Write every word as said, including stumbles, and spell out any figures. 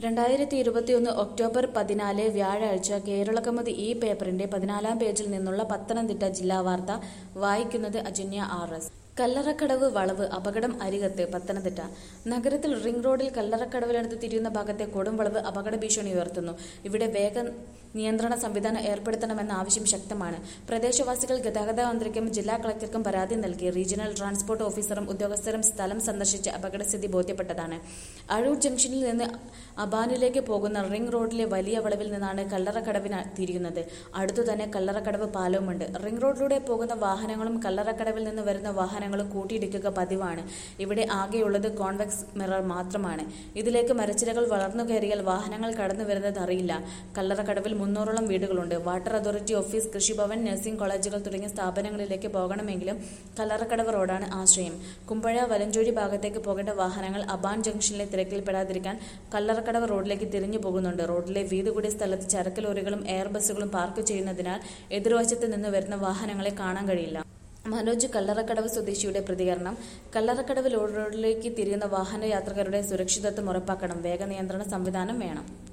രണ്ടായിരത്തി ഇരുപത്തിയൊന്ന് ഒക്ടോബർ പതിനാല് വ്യാഴാഴ്ച കേരളകൗമുദി ഈ പേപ്പറിന്റെ പതിനാലാം പേജിൽ നിന്നുള്ള പത്തനംതിട്ട ജില്ലാ വാർത്ത വായിക്കുന്നത് അജന്യ ആർ എസ്. കല്ലറക്കടവ് വളവ് അപകടം അരികത്ത്. പത്തനംതിട്ട നഗരത്തിൽ റിംഗ് റോഡിൽ കല്ലറക്കടവിനടുത്ത് തിരിയുന്ന ഭാഗത്തെ കൊടുംവളവ് അപകട ഭീഷണി ഉയർത്തുന്നു. ഇവിടെ വേഗ നിയന്ത്രണ സംവിധാനം ഏർപ്പെടുത്തണമെന്ന ആവശ്യം ശക്തമാണ്. പ്രദേശവാസികൾ ഗതാഗത മന്ത്രിക്കും ജില്ലാ കളക്ടർക്കും പരാതി നൽകി. റീജിയണൽ ട്രാൻസ്പോർട്ട് ഓഫീസറും ഉദ്യോഗസ്ഥരും സ്ഥലം സന്ദർശിച്ച് അപകടസ്ഥിതി ബോധ്യപ്പെട്ടതാണ്. അഴൂർ ജംഗ്ഷനിൽ നിന്ന് അബാനിലേക്ക് പോകുന്ന റിംഗ് റോഡിലെ വലിയ വളവിൽ നിന്നാണ് കല്ലറക്കടവിന് തിരിയുന്നത്. അടുത്തുതന്നെ കല്ലറക്കടവ് പാലവുമുണ്ട്. റിംഗ് റോഡിലൂടെ പോകുന്ന വാഹനങ്ങളും കല്ലറക്കടവിൽ നിന്ന് വരുന്ന വാഹനങ്ങളും കൂട്ടിയിടിക്കുക പതിവാണ്. ഇവിടെ ആകെയുള്ളത് കോൺവെക്സ് മിറർ മാത്രമാണ്. ഇതിലേക്ക് മരച്ചിലകൾ വളർന്നു കയറിയാൽ വാഹനങ്ങൾ കടന്നു വരുന്നത് അറിയില്ല. കല്ലറക്കടവിൽ മുന്നൂറോളം വീടുകളുണ്ട്. Water authority office, Krishibhavan, nursing കോളേജുകൾ തുടങ്ങിയ സ്ഥാപനങ്ങളിലേക്ക് പോകണമെങ്കിലും കല്ലറക്കടവ് റോഡാണ് ആശ്രയം. കുമ്പഴ വലഞ്ചോഴി ഭാഗത്തേക്ക് പോകേണ്ട വാഹനങ്ങൾ അബാൻ ജംഗ്ഷനിലെ തിരക്കിൽപ്പെടാതിരിക്കാൻ കല്ലറക്കടവ് റോഡിലേക്ക് തിരിഞ്ഞു പോകുന്നുണ്ട്. റോഡിലെ വീതി കൂടിയ സ്ഥലത്ത് ചരക്ക് ലോറികളും എയർ ബസ്സുകളും പാർക്ക് ചെയ്യുന്നതിനാൽ എതിർവശത്ത് നിന്ന് വരുന്ന വാഹനങ്ങളെ കാണാൻ കഴിയില്ല. മനോജ്, കല്ലറക്കടവ് സ്വദേശിയുടെ പ്രതികരണം: കല്ലറക്കടവ് റോഡിലേക്ക് തിരിയുന്ന വാഹനയാത്രികരുടെ സുരക്ഷിതത്വം ഉറപ്പാക്കണം. വേഗ നിയന്ത്രണ സംവിധാനം വേണം.